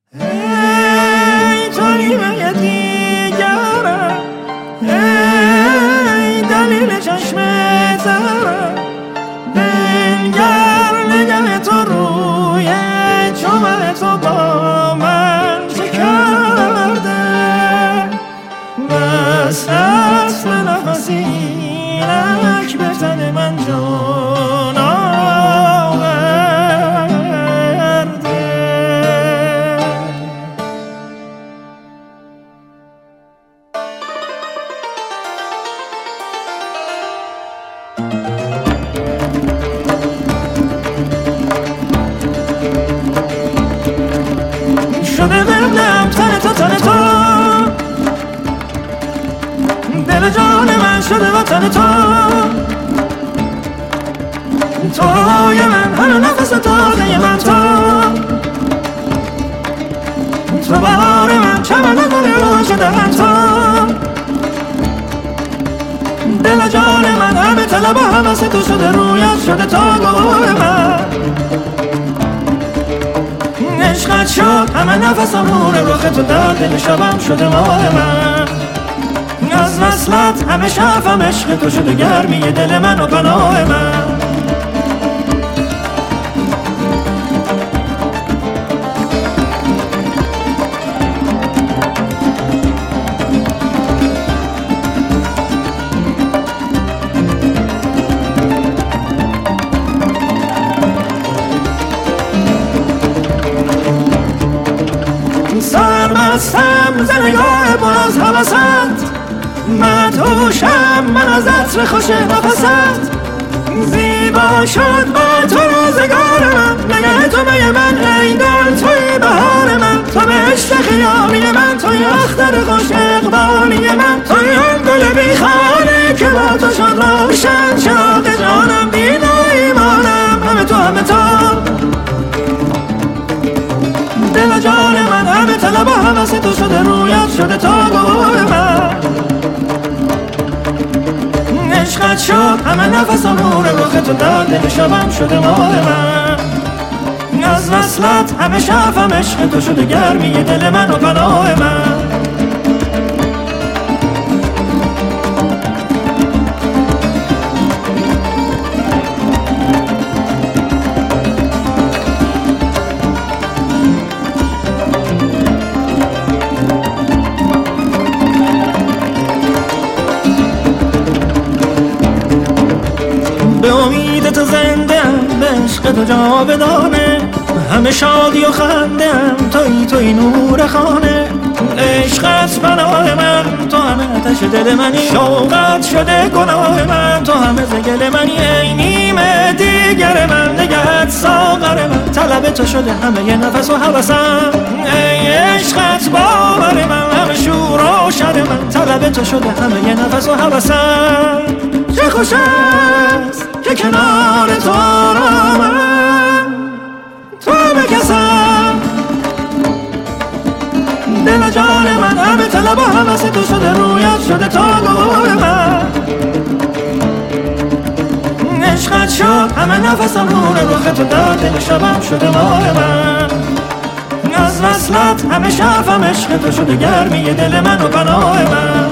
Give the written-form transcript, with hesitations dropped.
ای تو نیمه دیگرم، ای دلیل چشم ترم، بنگر نگه تو روی چوب تو با من چه کرده. بس اصل نفسینک به تن من جان آورده. شده قبلم تن تو دل جان من شده وطن توی من هر نفس تازه من تو بهار من چمن گل رو شده من دل جان من همه طلب و حوث تو شده رویت شده تا گواه من. عشقت شد همه نفسم نور رخ تو در دل شبم شده ماه من. از وصلت همه شفم عشق تو شده گرمی دل من و پناه من. سرمستم ز نگاه پر از حوست، مدهوشم من از عطر خوش نفست. زیبا شد با تو روزگار من، نگه تو می من ای دل توی بهار من. تو بهشت خیامی من، توی اختر خوش اقبالی من، توی اون گل بیخانه که با تو شد روشن چراغ جانم دین و ایمانم. همه تو دل جان من همه طلب و حوث تو شده رویت شده تا گواه من. عشقت شد همه نفسم نور رخ تو در دل شبم شده ماه من. از وصلت همه شفم عشق تو شده گرمی دل من و پناه من. به امید تو زنده‌ام، به عشق تو جاودانه، همه شادی و خنده‌ام، توی نور خانه. عشقت پناه من، تو همه آتش دل منی، شوقت شده گناه من، تو همه زگل منی. ای نیمه دیگر من، نگهت ساغر من، طلب تو شده همه نفس و حوثم. ای عشقت باور من، همه شور و شر من، طلب تو شده همه نفس و حوثم. چه خوش است که کنار تو آرامم، تو بکسم دل جان من، همه طلب و حوث تو شده رویت شده تا گواه من. عشقت شد همه نفسم نور رخ تو در دل شبم شده ماه من. از وصلت همه شفم عشق تو شده گرمی دل من و پناه من.